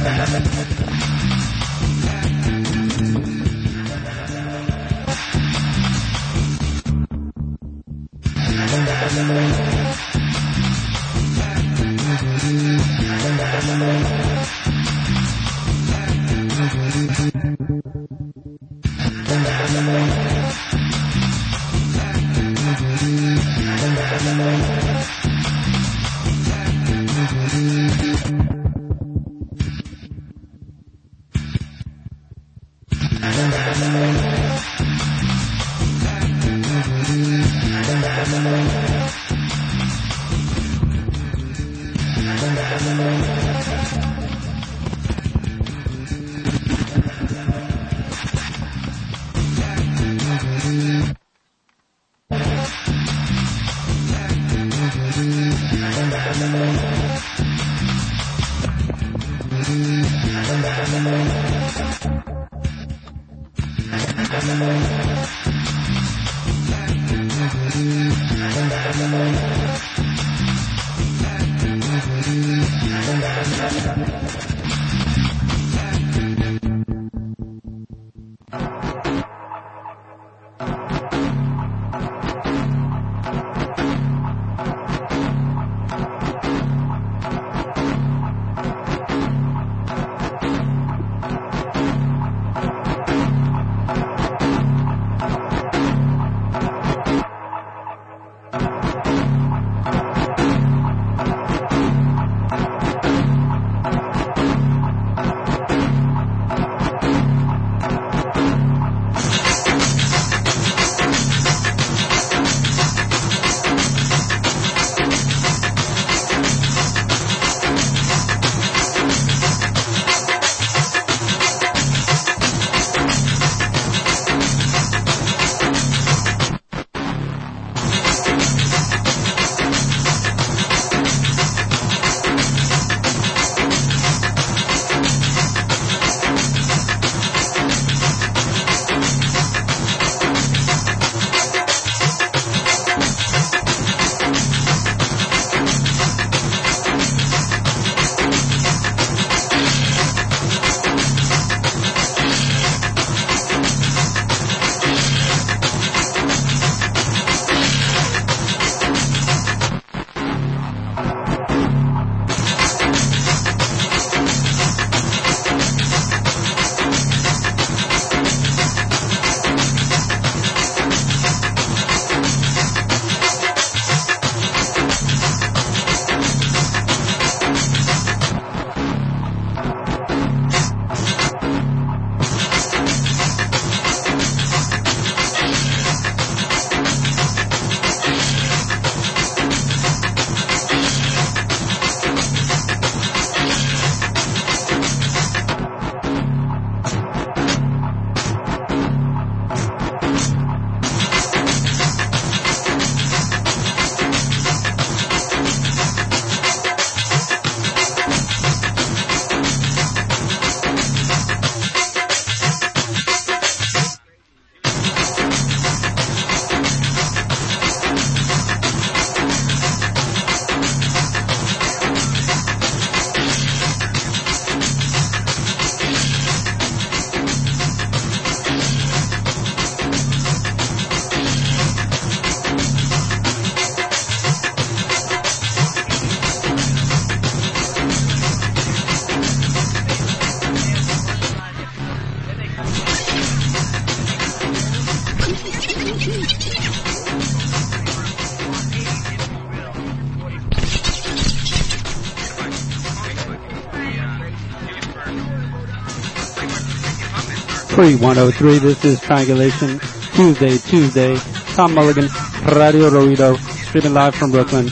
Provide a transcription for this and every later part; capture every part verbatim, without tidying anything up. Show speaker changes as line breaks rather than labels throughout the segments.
Free one oh three, this is Triangulation, Tuesday, Tuesday, Tom Mulligan, Radio Ruido, streaming live from Brooklyn.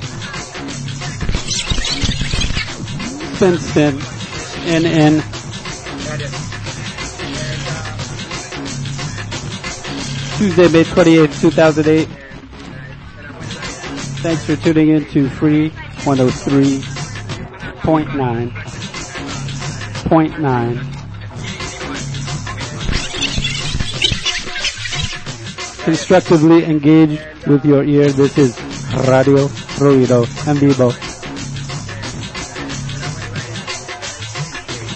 Spin, spin, in, in. Tuesday, May twenty-eighth, two thousand eight. Thanks for tuning in to Free one oh three point nine. Point nine. Constructively engaged with your ear. This is Radio Ruido en vivo.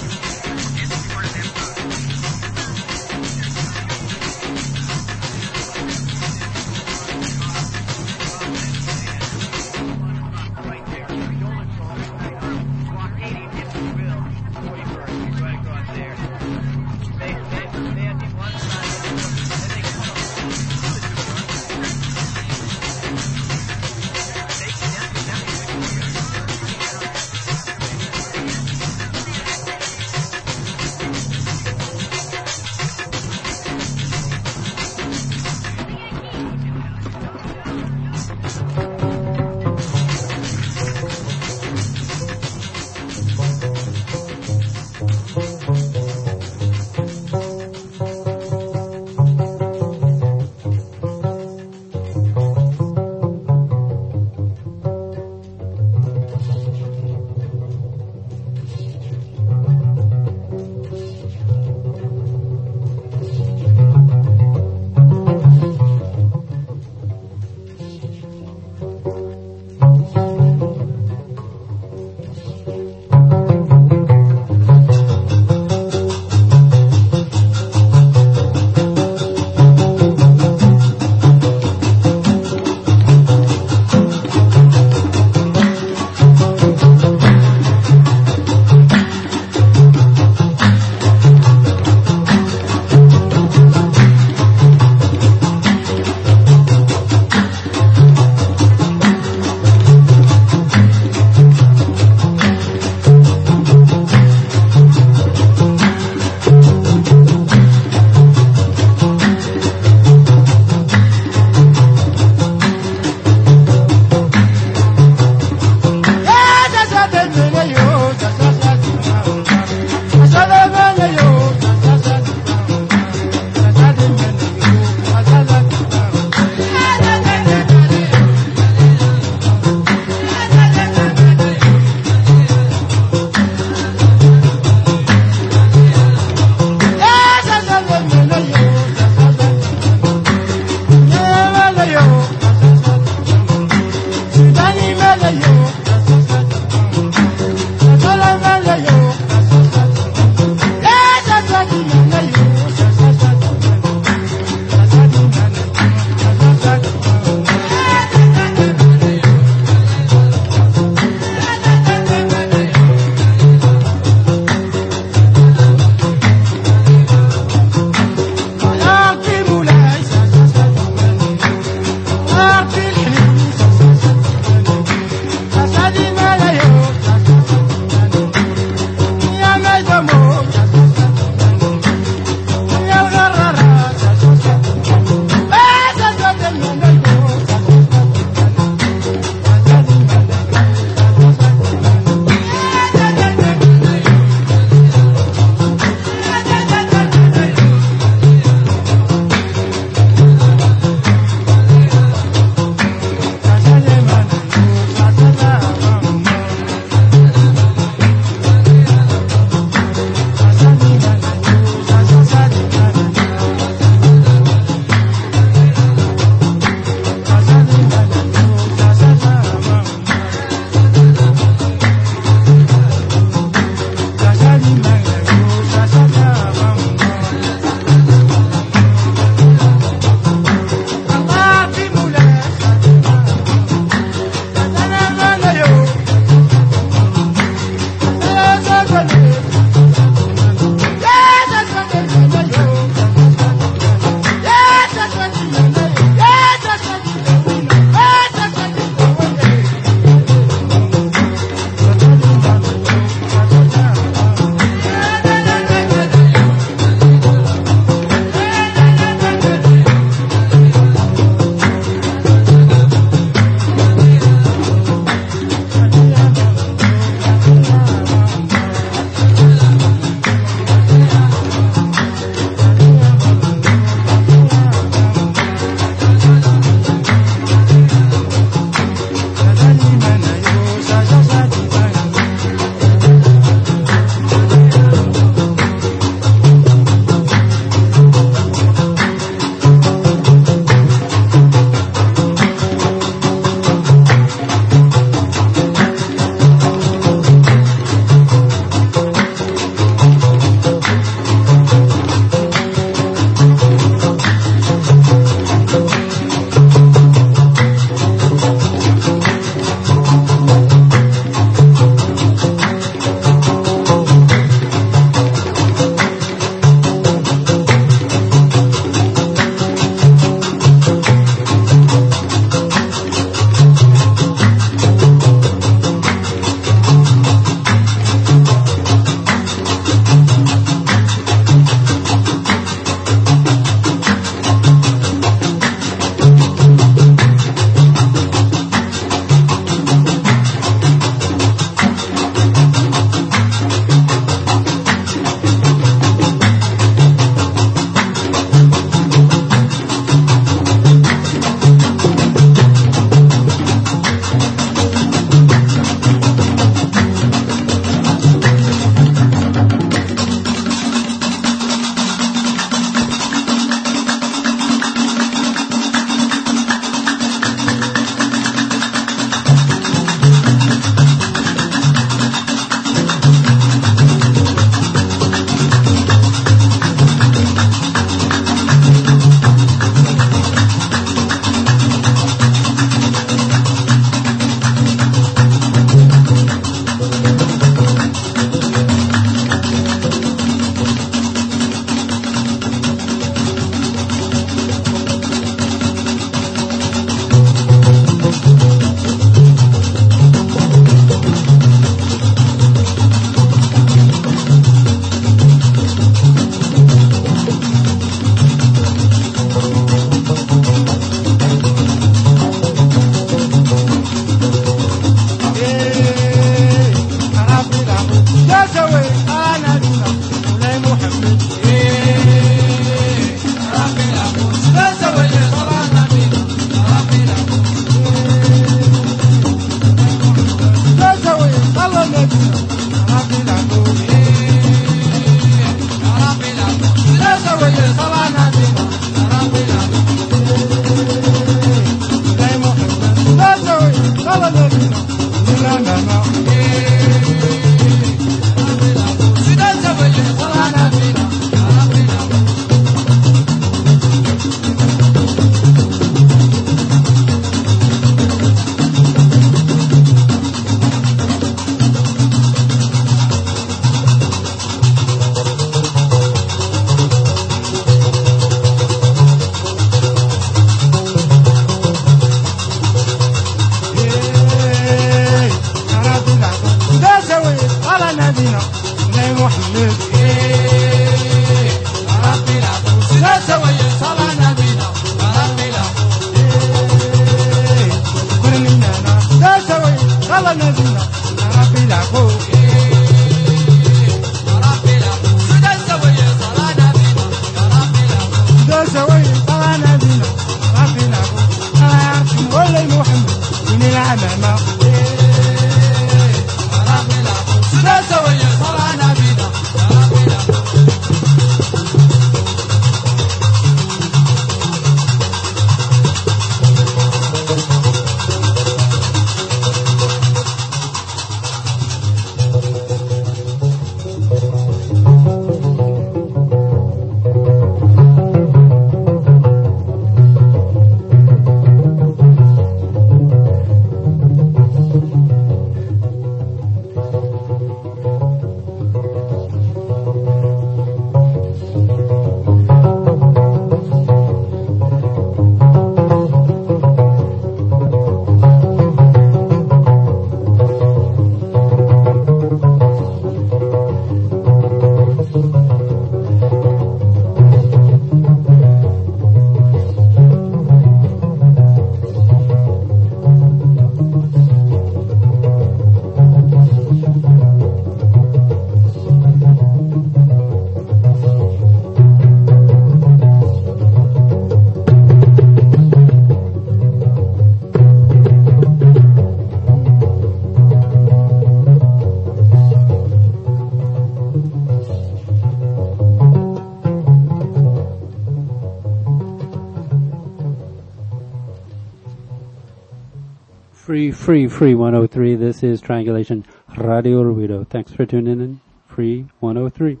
Free, free, free one oh three. This is Triangulation Radio Ruido. Thanks for tuning in. Free one oh three.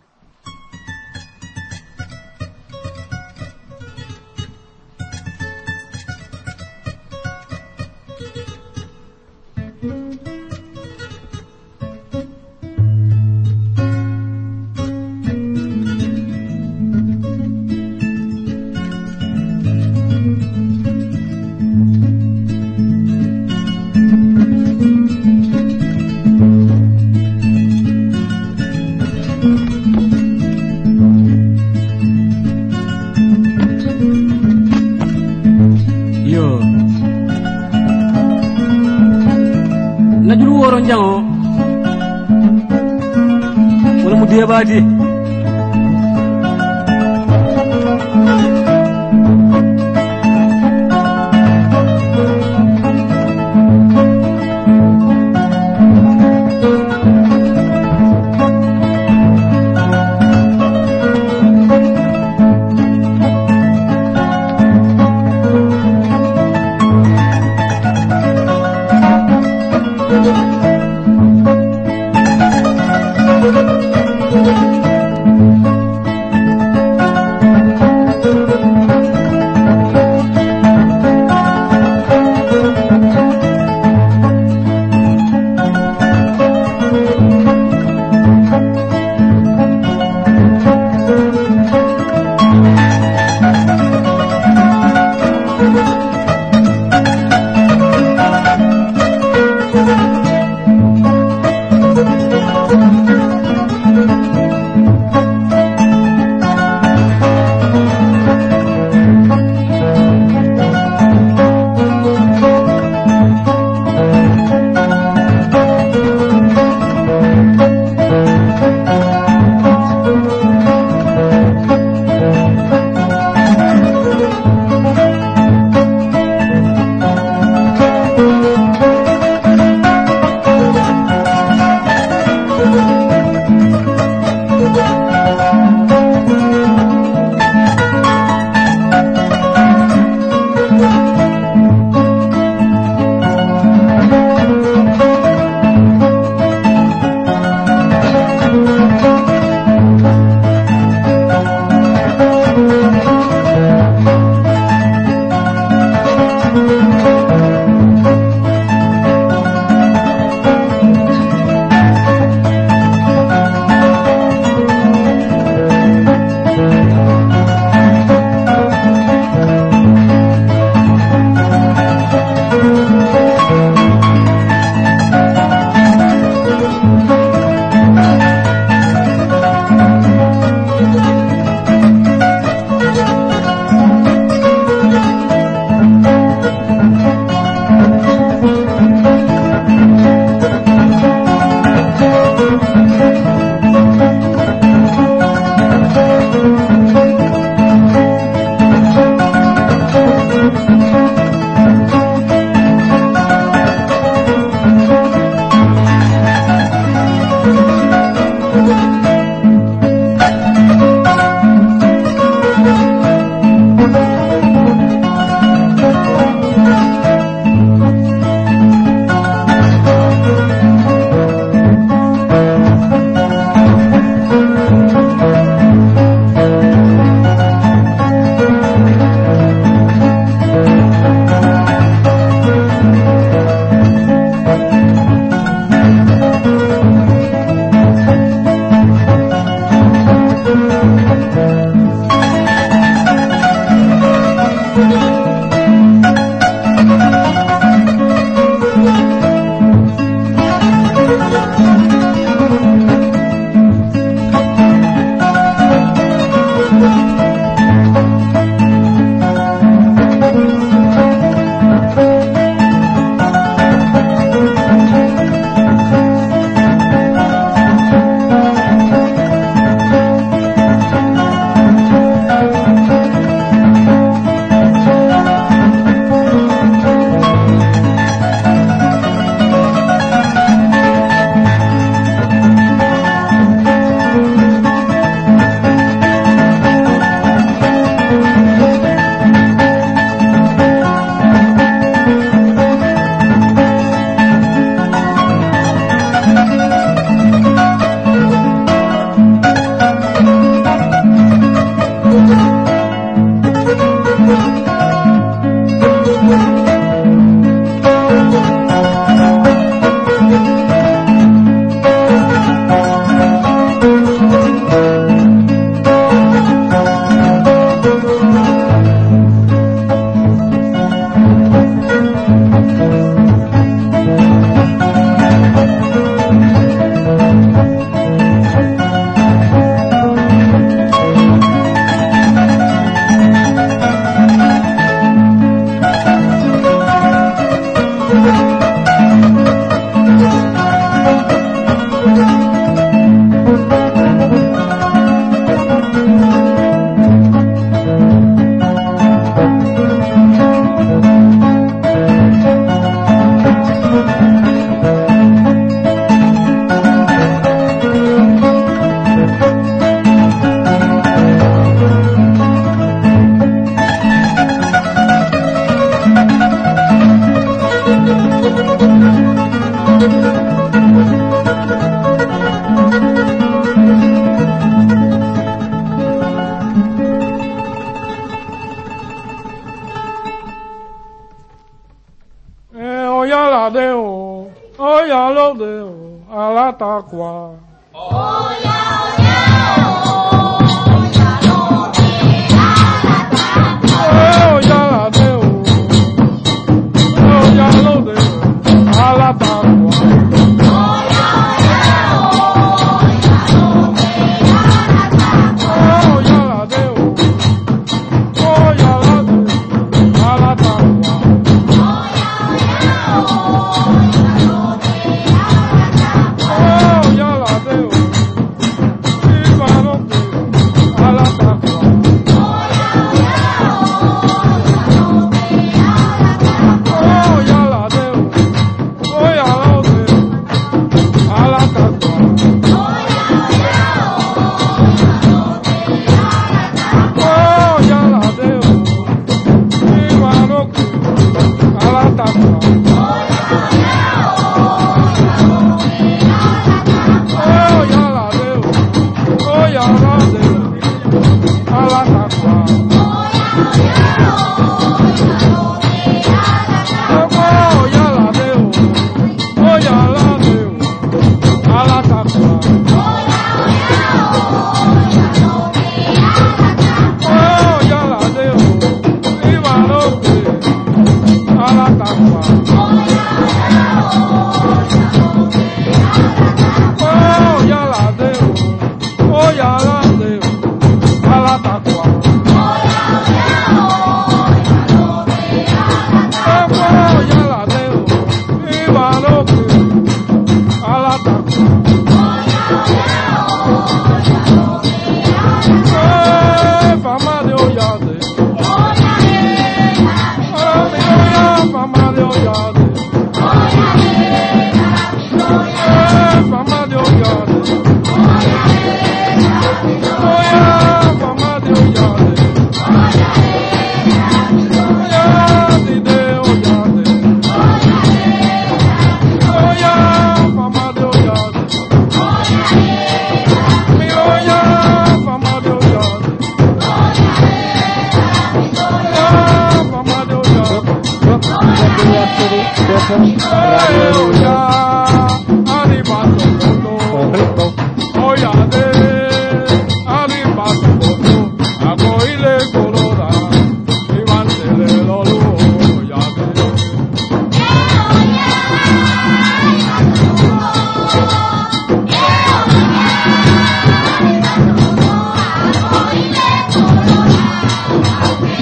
Badi တာကွာ
哦呀呀哦呀罗的阿拉达
哦呀啦的哦呀罗的阿拉达ကွာ
哦呀呀哦呀罗的阿拉达
哦呀啦的哦呀啦的阿拉达ကွာ
哦呀呀哦呀罗的阿拉达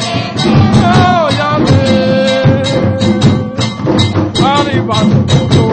Bye.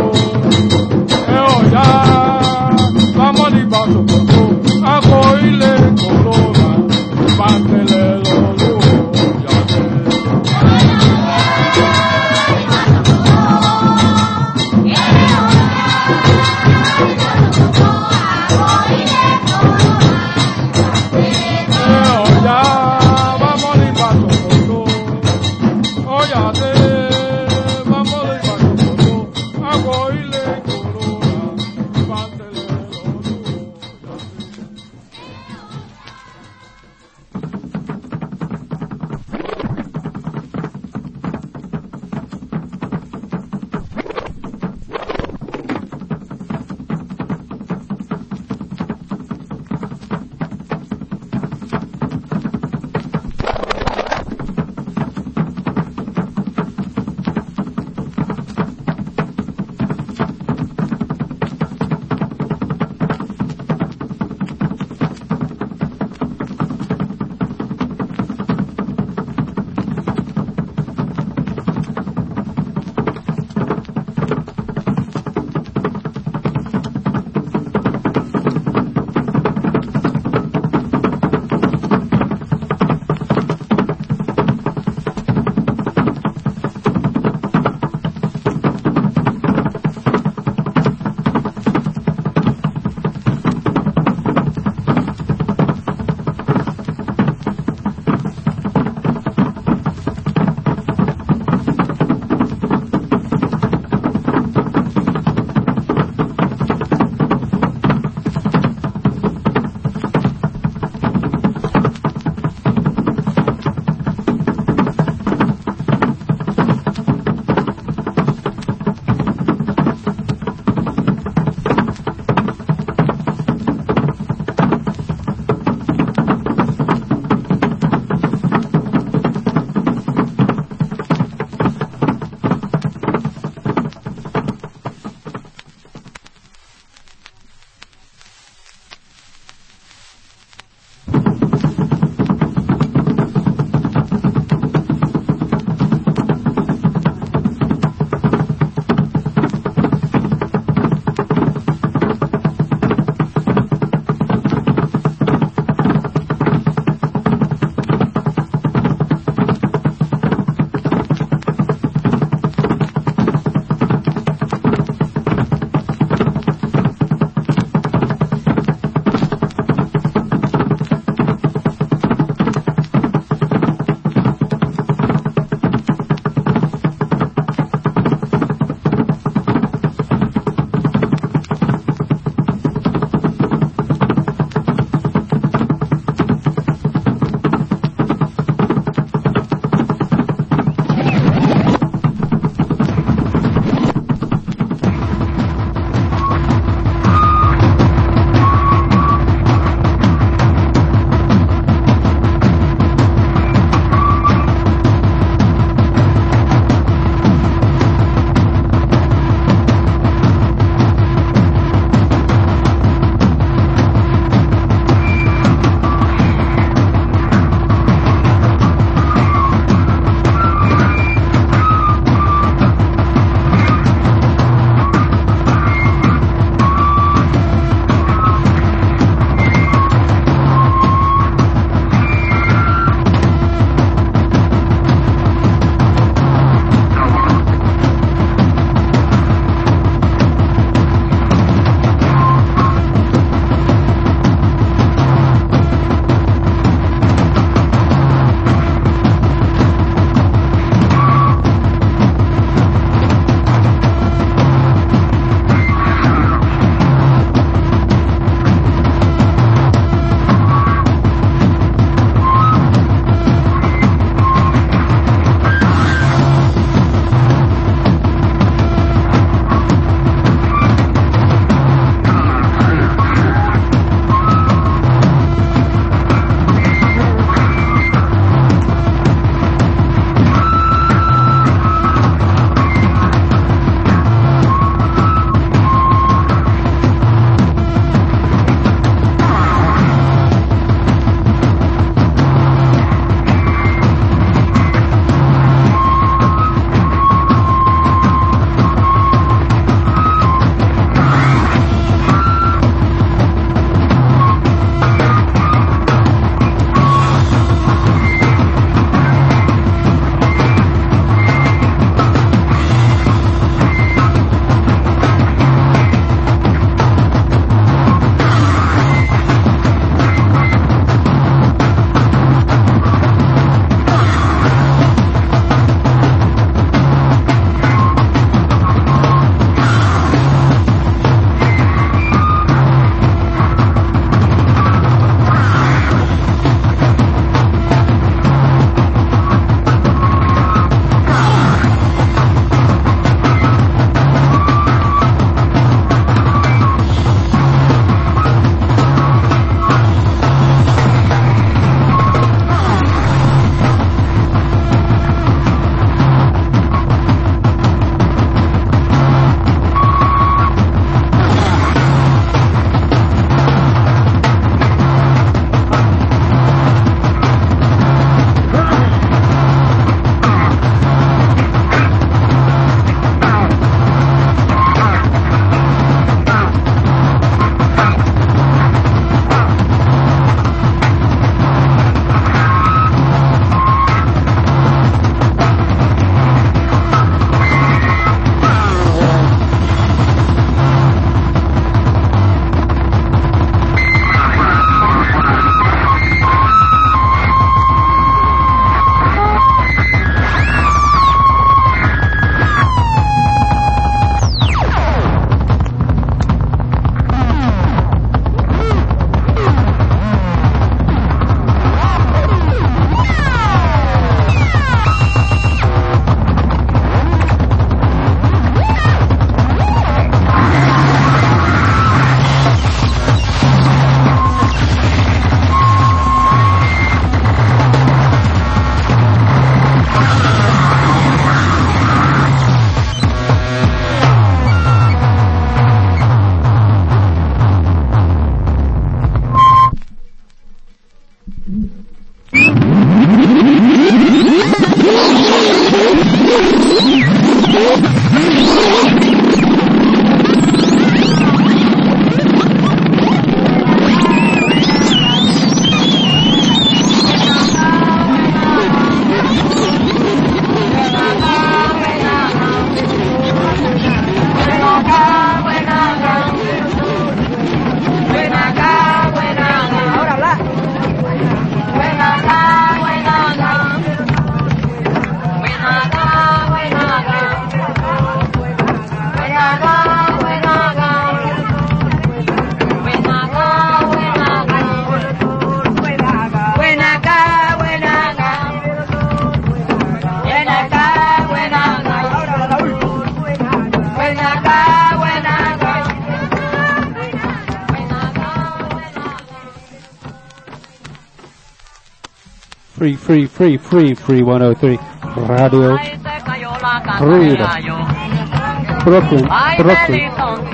Free, free, free, free, free one oh three. Radio Ruido. Brooklyn, Brooklyn.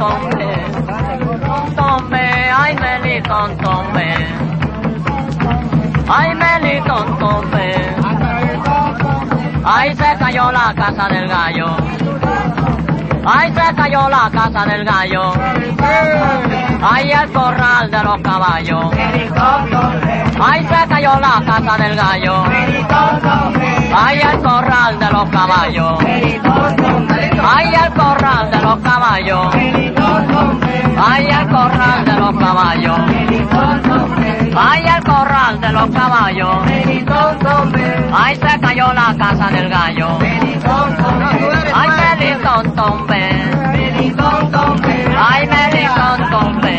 Ay, Melitón, tombe. Ay, Melitón, tombe. Ay, se cayó la casa del gallo. Ay, se cayó la casa del gallo. Ay, el corral de los caballos. Ay, se cayó la casa del gallo. Ay, el corral de los caballos. Ay, el corral de los caballos. Ay, el corral de los caballos. Ay, el corral de los caballos. Ay, se cayó la casa del gallo. Ay, Melitón, tombe. Ay, Melitón, tombe.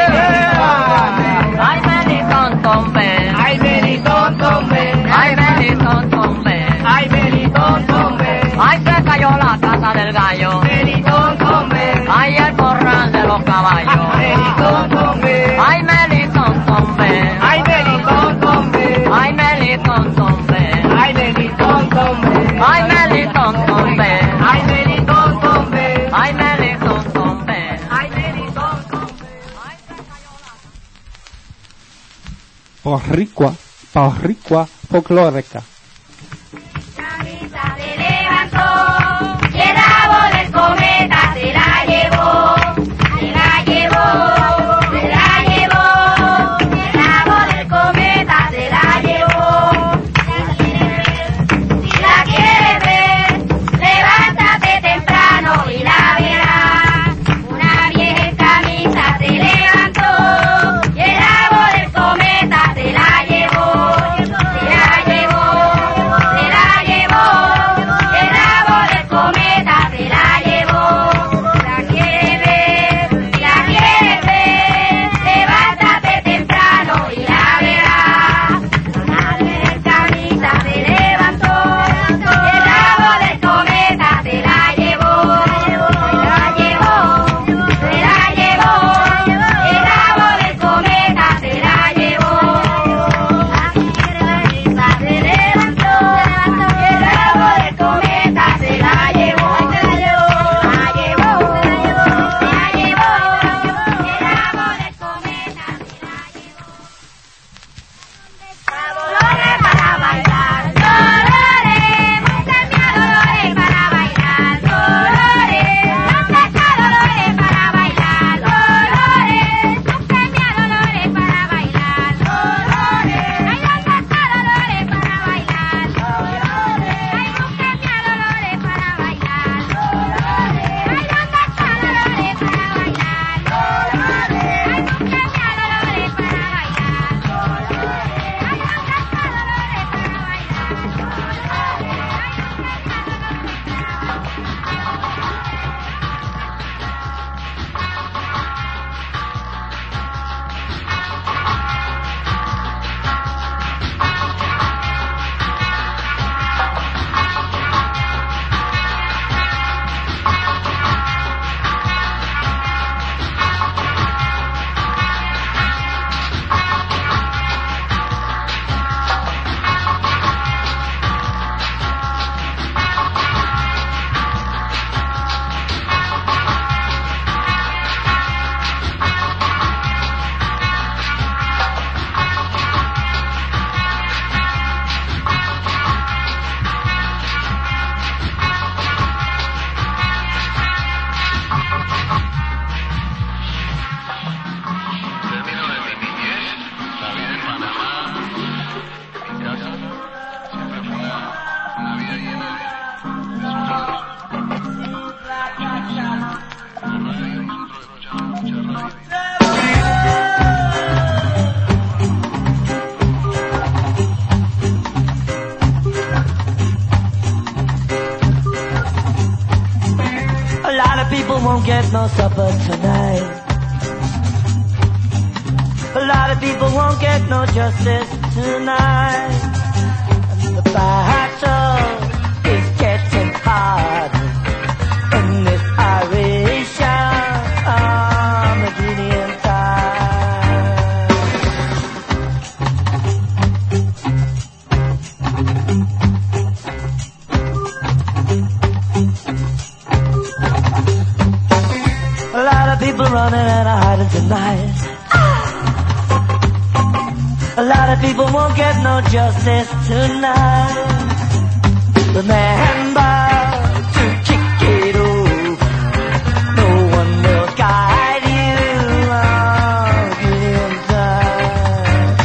Ay, Melitón, tombe.
Ay, Melitón, tombe.
Ay, Melitón, tombe.
Ay, Melitón, tombe.
Ay, se cayó la casa del gallo.
Melitón, tombe.
Ay, el corral de los caballos.
Melitón, tombe.
Ay, Melitón, tombe.
Ay, Melitón, tombe.
Ay, Melitón, tombe.
Ay, Melitón, tombe.
Ay, Melitón, tombe.
Ay, Melitón, tombe.
Ay, Melitón, tombe.
Ay, Melitón, tombe.
Boricua, boricua folclórica.
Camisa se levantó y el rabo del cometa se la llevó, se la llevó, se la llevó, el rabo del cometa se la llevó. Si la quieres ver, levántate temprano y la verás. Una vieja en camisa se levantó y el rabo del cometa se la llevó, se la llevó. Se la llevó, el rabo del cometa se la llevó. La quiere ver, la quiere ver, levántate temprano y la verás. Una vez camisa se levantó, el rabo del cometa se la llevó, se la llevó, se la llevó, el rabo del cometa se la llevó. La camisa se levantó, el rabo del cometa se la llevó, se la llevó, se la llevó, se la llevó, el rabo del cometa se la llevó. Dolores para bailar, Dolores, búscame a Dolores para bailar, Dolores, búscame a Dolores para bailar, Dolores, búscame a Dolores para bailar, Dolores, ay, ¿dónde está Dolores para bailar, Dolores, ay, búscame a Dolores para bailar, Dolores, ay, ¿dónde está Dolores para bailar, Dolores, ay, búscame a Dolores para bailar,
Termino de mi niñez, la vida en Panamá, mi casa, siempre fue una, una vida llena de, de sonrisas. La radio, nosotros escuchamos mucha radio.
A lot of people won't get no supper tonight. A lot of people won't get no justice tonight. And the battle is getting hard in this Irish Armaginian time. lot of people won't get no justice tonight. Remember to kick it over. No one will guide you. I'll get inside.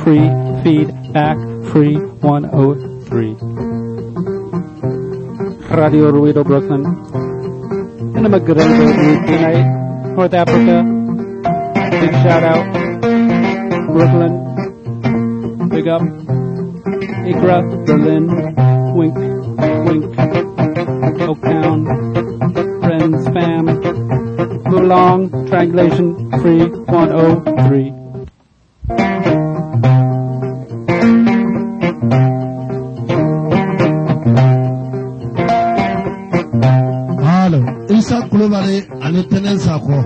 pre-feedback free one oh three. Radio Ruido Brooklyn. And I'm a good group tonight. North Africa. Big shout out. Brooklyn. Big up. Accra, Berlin. Wink. Wink. Oaktown. Friends, fam. Move along. Triangulation free one oh three.
Hello, Isa Kulubale and Lieutenant Sako.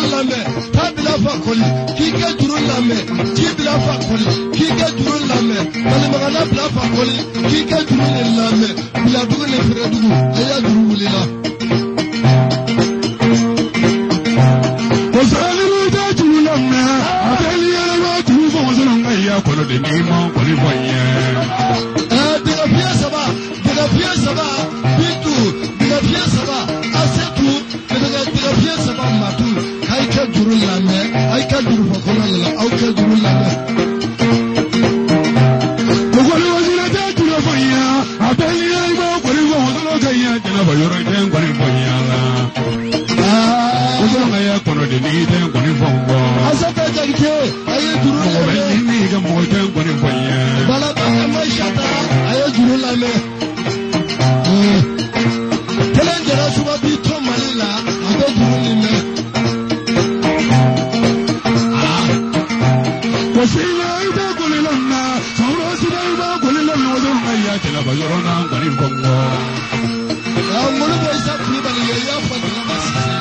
Kika juru lame, jibla fa kuli, kika juru lame, bali magana bila fa koli k'i ka juru le lamɛn bila dugu ni feere dugu a y'a juru wulila.
Kosalimu ta juru lamɛn a bɛ yɛlɛma juru fɔmɔsɔn ka iya kɔnɔ de n'i ma kɔni fɔ n ye.
ɛɛ dɛgɛ fiɲɛ saba dɛgɛ fiɲɛ saba bintu dɛgɛ fiɲɛ saba asetu dɛgɛ dɛgɛ fiɲɛ saba matu k'a yi ka juru lamɛn a yi ka juru fɔ kɔnɔ yɛlɛ aw ka juru lamɛn.
Ba yɔrɔ den kɔni fɔ n yala. O sɔrɔ ka y'a kɔnɔ de n'i den kɔni fɔ n kɔ.
Asata Jakite a ye juru lamɛn.
Mɔgɔ bɛ ni n'i ka mɔgɔ den kɔni fɔ n ye.
Balaba Kama Sata a ye juru lamɛn. Kelen jɛra suba bi to Mali la a bɛ juru lamɛn.
Ko sila i bɛ kɔni lamɛn sɔrɔ sila i bɛ kɔni lamɛn o sɔrɔ ka y'a cɛla ba yɔrɔ na kɔni fɔ n kɔ.
Ngolo bɛ isa kulubali ye y'a fɔ jama ma sisan.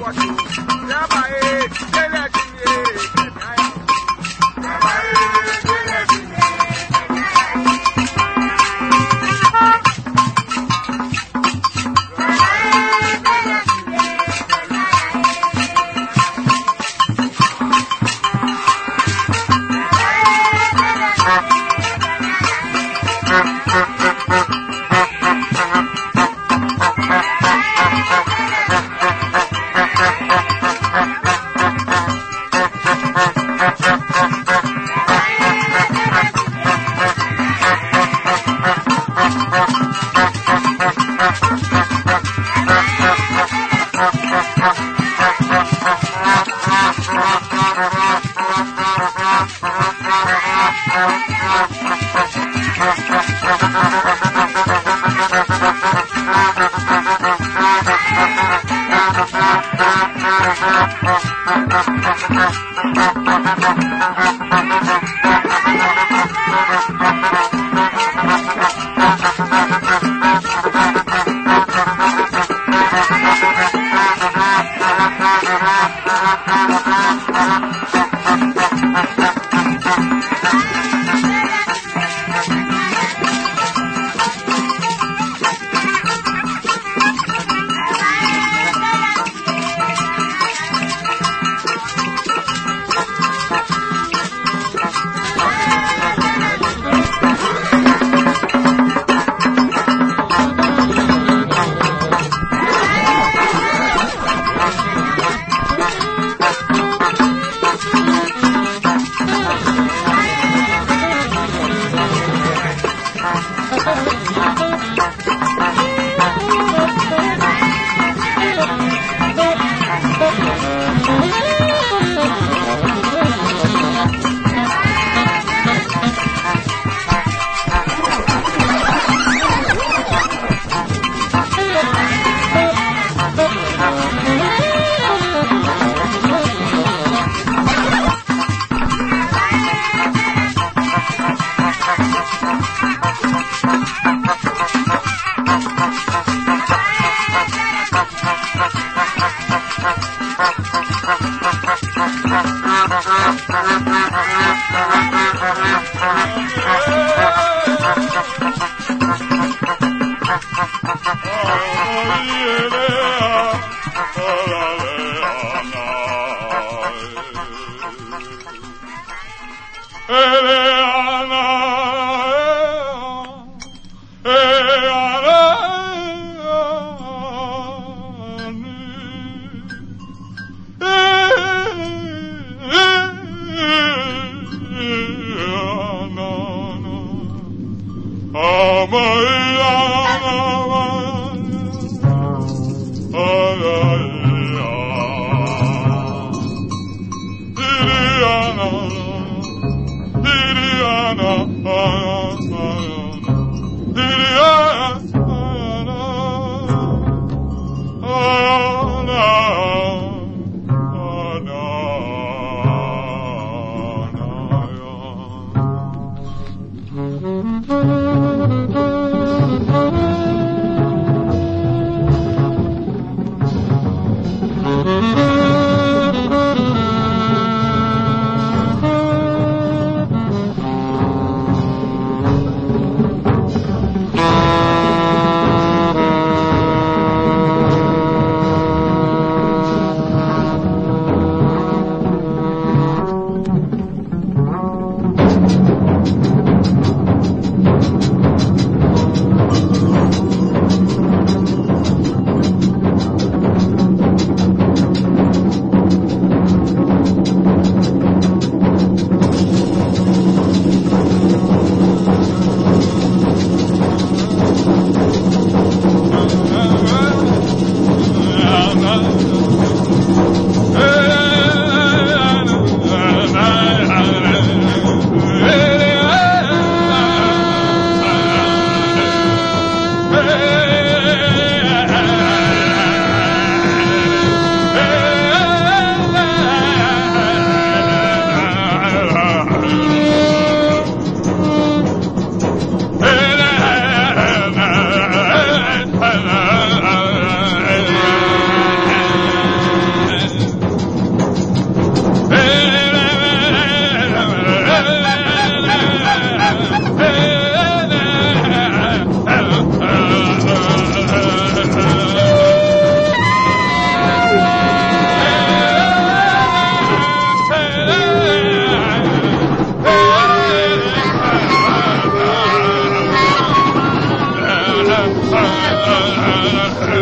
Thank you.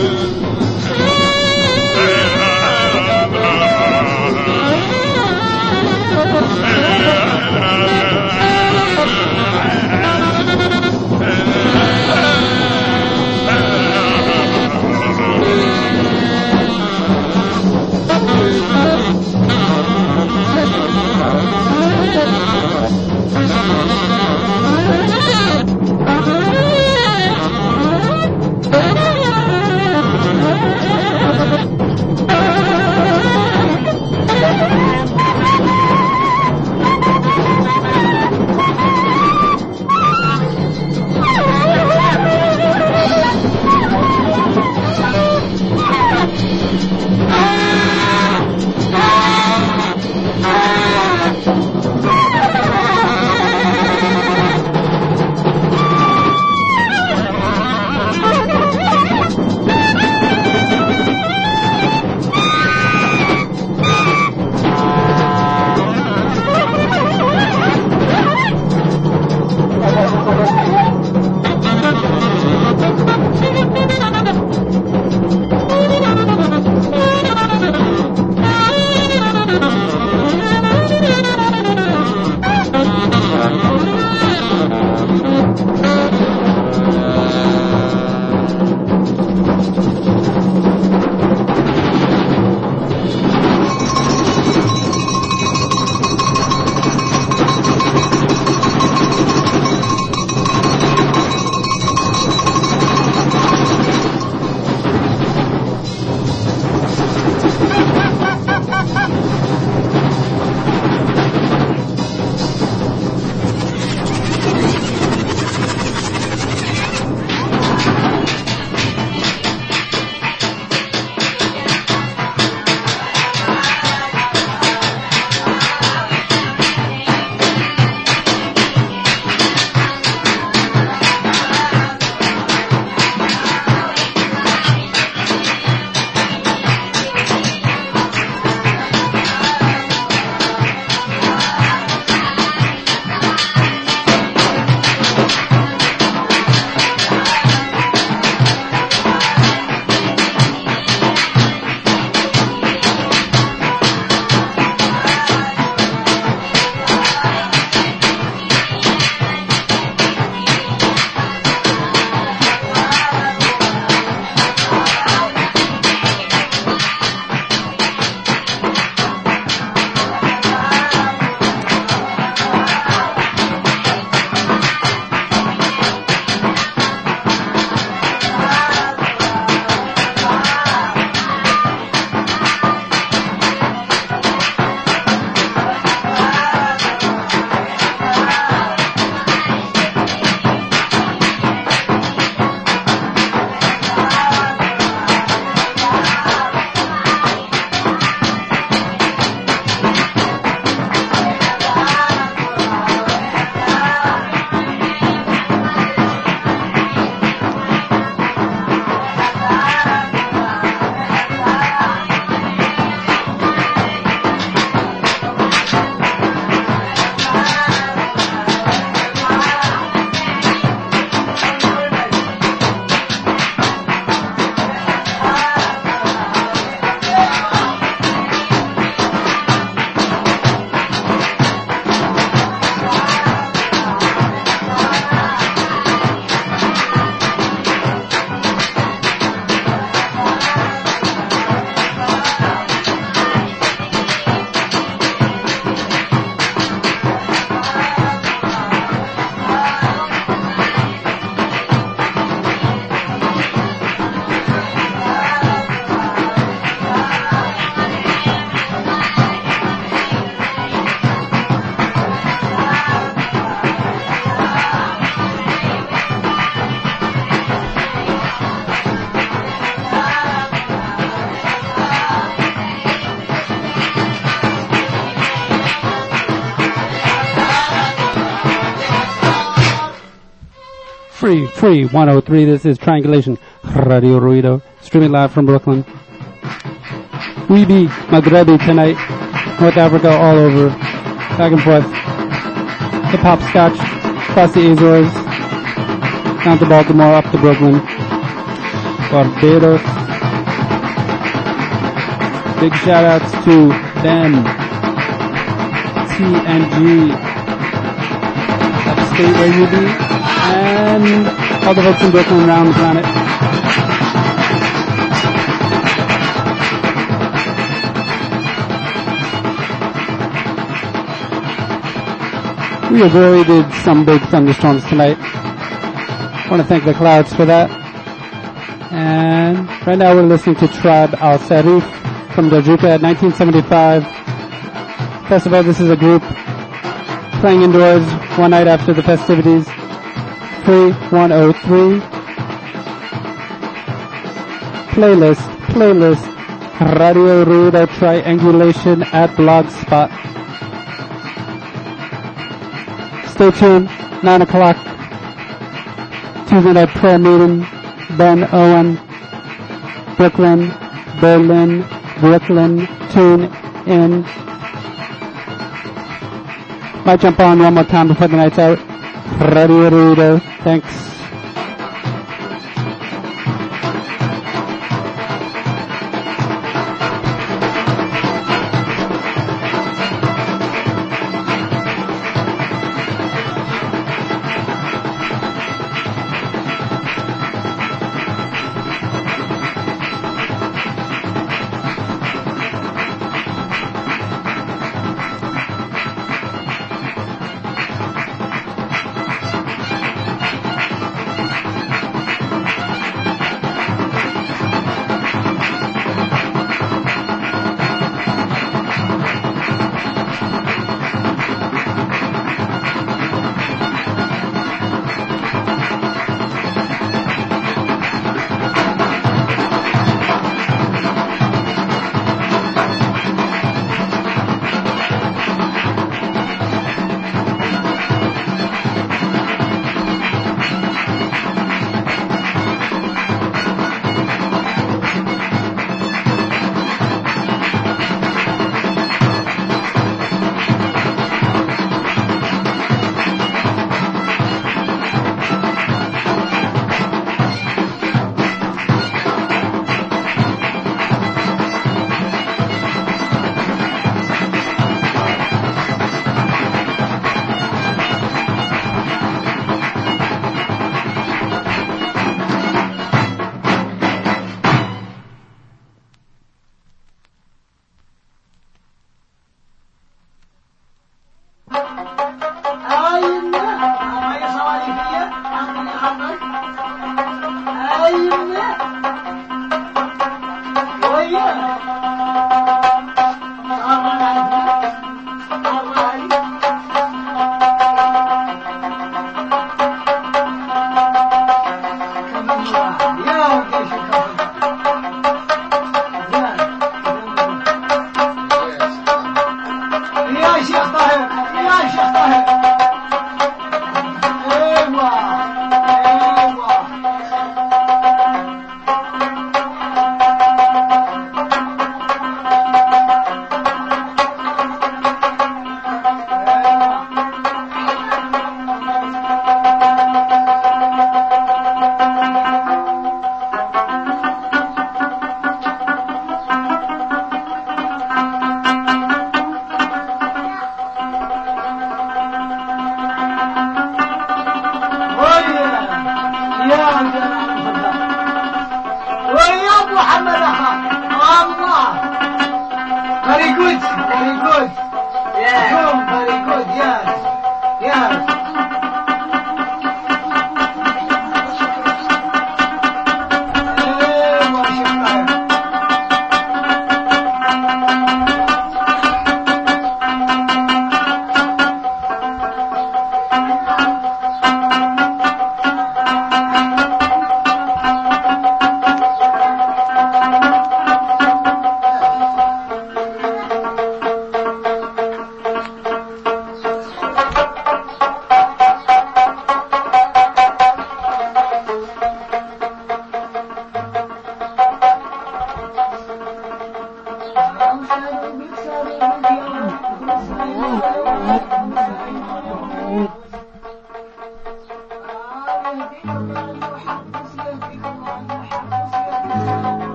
Free, free, one oh three. This is Triangulation Radio Ruido, streaming live from Brooklyn. We be Maghrebi tonight, North Africa, all over, back and forth. Hip hop scotch, across the Azores, down to Baltimore, up to Brooklyn. Barbados. Big shout outs to Ben, T N G, Upstate where you be, and all the folks in Brooklyn around the planet. We avoided some big thunderstorms tonight. I want to thank the clouds for that. And right now we're listening to Tribe Al Sarif from Dajuka at nineteen seventy-five festival. This is a group playing indoors one night after the festivities. Free one oh three. Playlist, playlist, Radio Ruido Triangulation at Blogspot. Stay tuned, nine o'clock. Tuesday night prayer meeting. Ben Owen, Brooklyn, Berlin, Brooklyn, tune in. Might jump on one more time before the night's out. Radio Ruido, thanks.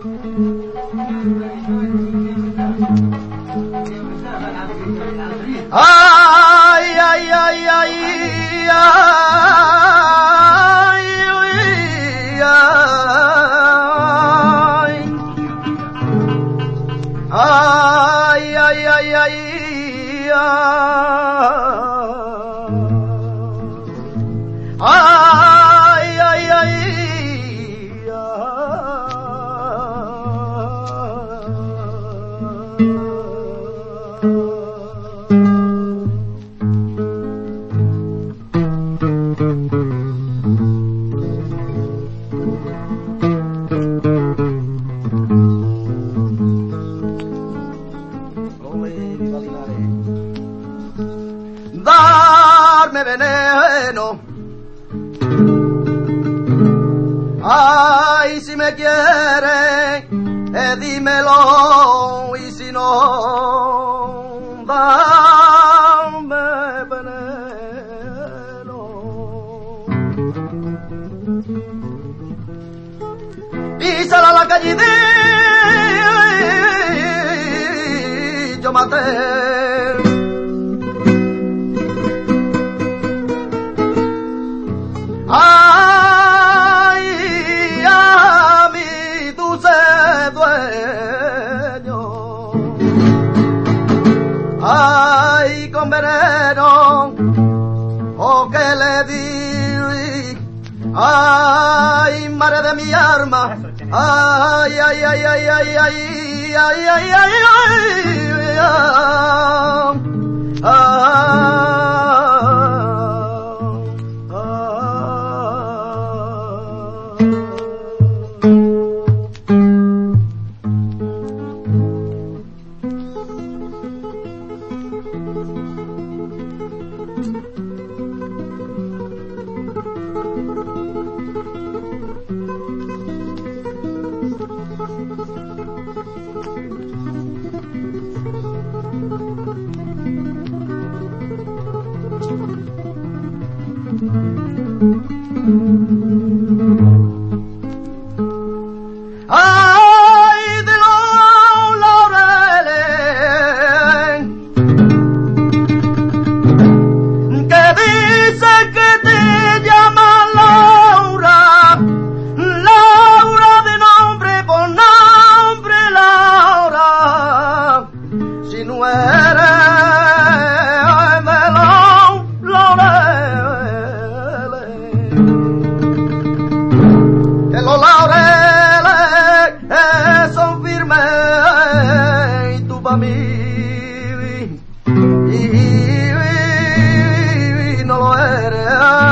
Ay, ay, ay, ay, ay, ay, ay, ay, ay, ay, ay, ay, ay, darme veneno. Ay, si me quiere, eh, dímelo, y si no, dame veneno. Y sal a la calle y yo maté. Ay, a mi dulce dueño, ay, con veneno, o que le di, ay, madre de mi alma, ay, ay, ay, ay, ay, ay, ay, ay, ay, ay, ay. Ay, de los laureles que dice que te llaman Laura, Laura de nombre por nombre Laura, si no eres de los laureles, que los laureles son firmes y tú pa' mí y, y, y no lo eres.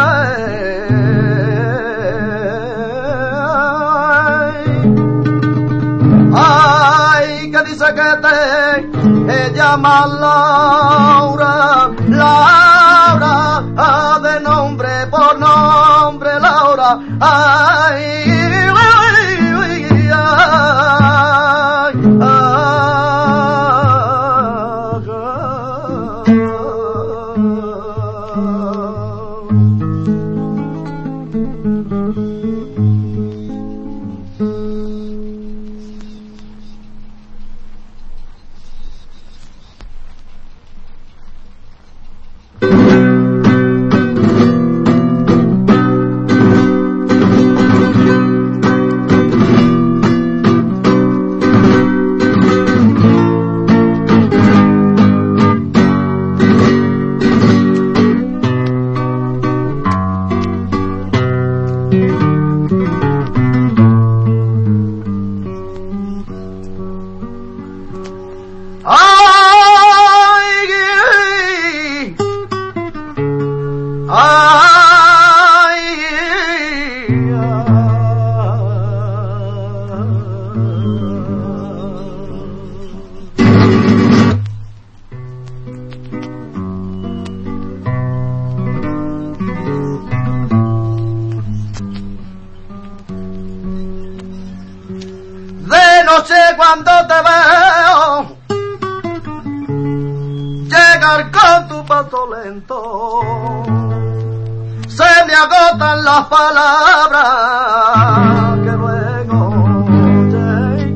Ay, que dice que te eh, llama Laura, Laura, ah, de nombre por nombre Laura. Ay, noche cuando te veo llegar con tu paso lento, se me agotan las palabras que luego llegan.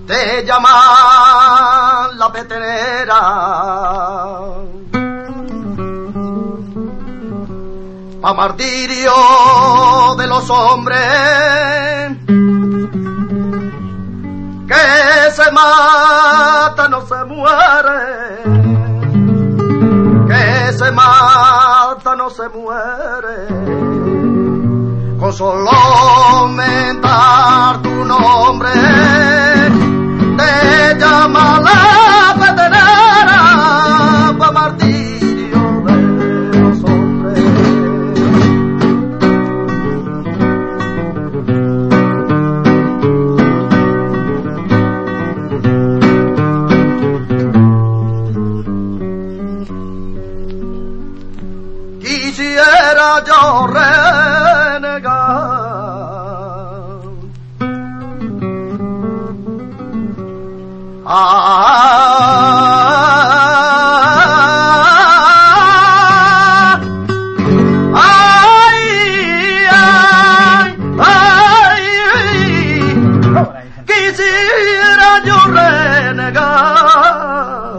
te llaman la petenera. Pa' martirio de los hombres que se mata no se muere, que se mata no se muere, con solo mentar tu nombre te llama la petenera, pa' martirio de los hombres. Quisiera yo renegar, ah, ay, ay, ay, quisiera yo renegar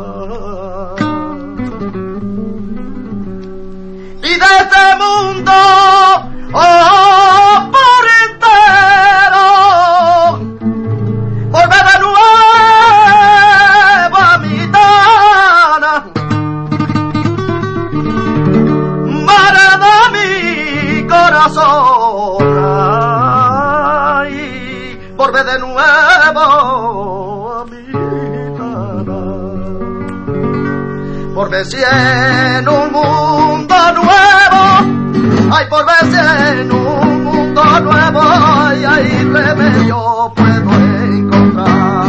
y de este mundo, oh, por entero, volver de nuevo a mi tana, madre de mi corazón, ay, volver de nuevo a mi tana, por ver si en un mundo nuevo, ay, por ver si en un mundo nuevo, ay, ay, remedio puedo encontrar.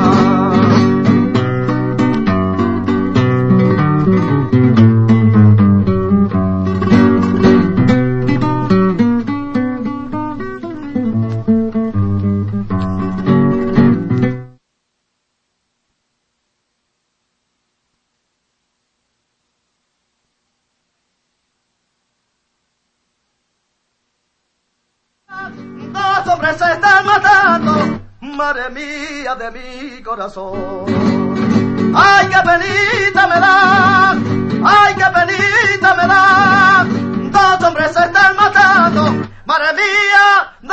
Dos hombres se están matando, madre mía de mi corazón. Ay, qué penita me da, ay, qué penita me da. Dos hombres se están matando, madre mía de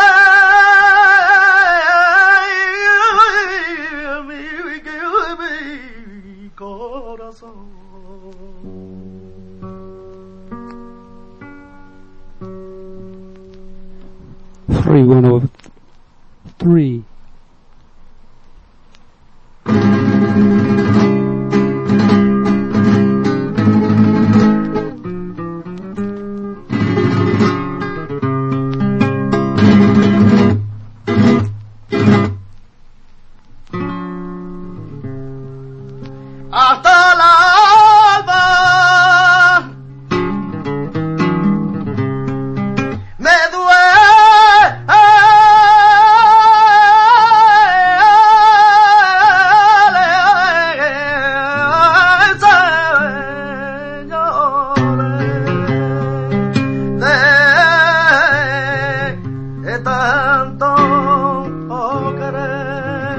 mi corazón.
three one oh three.
Hasta la alba me duele, señores, de tanto querer.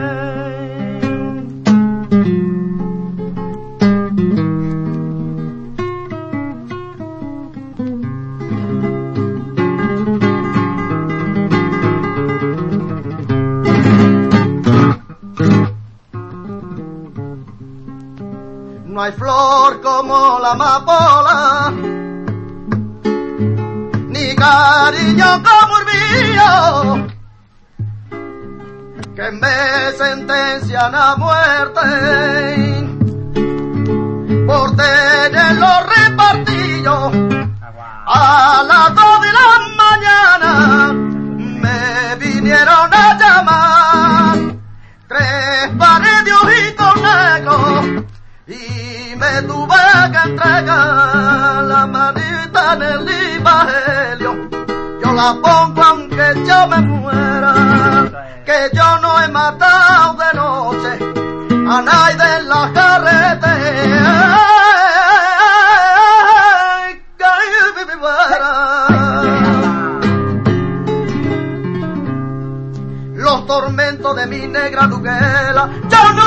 No hay flor como la amapola, ni cariño como el mío, que me sentencian a muerte por tenerlo repartido a las dos de la mañana. Me vinieron a llamar tres pares de ojitos negros y me tuve que entregar la manita en el evangelio. Yo la pongo aunque yo me muera, que yo no he matado de noche a nadie en la carretera. Los tormentos de mi negra duquela, yo no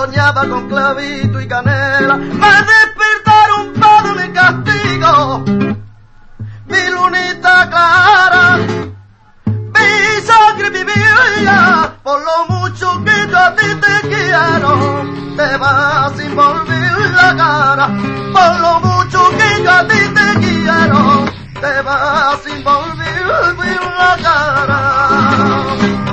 soñaba con clavito y canela, me despertaron para mi castigo, mi lunita clara, mi sangre, mi vida, por lo mucho que yo a ti te quiero, te vas sin volver la cara, por lo mucho que yo a ti te quiero, te vas sin volver la cara.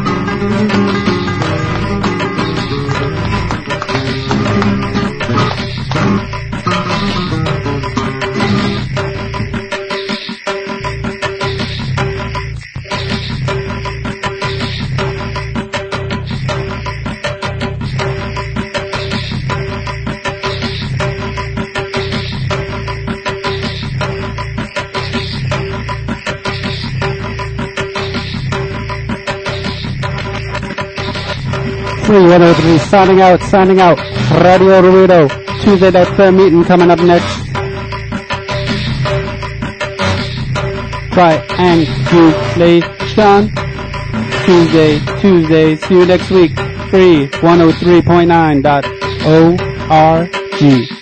one oh three, signing out, signing out. Radio Ruido, Tuesday, that prayer meeting coming up next. Triangulation. Tuesday, Tuesday. See you next week. Free, one oh three point nine dot O R G.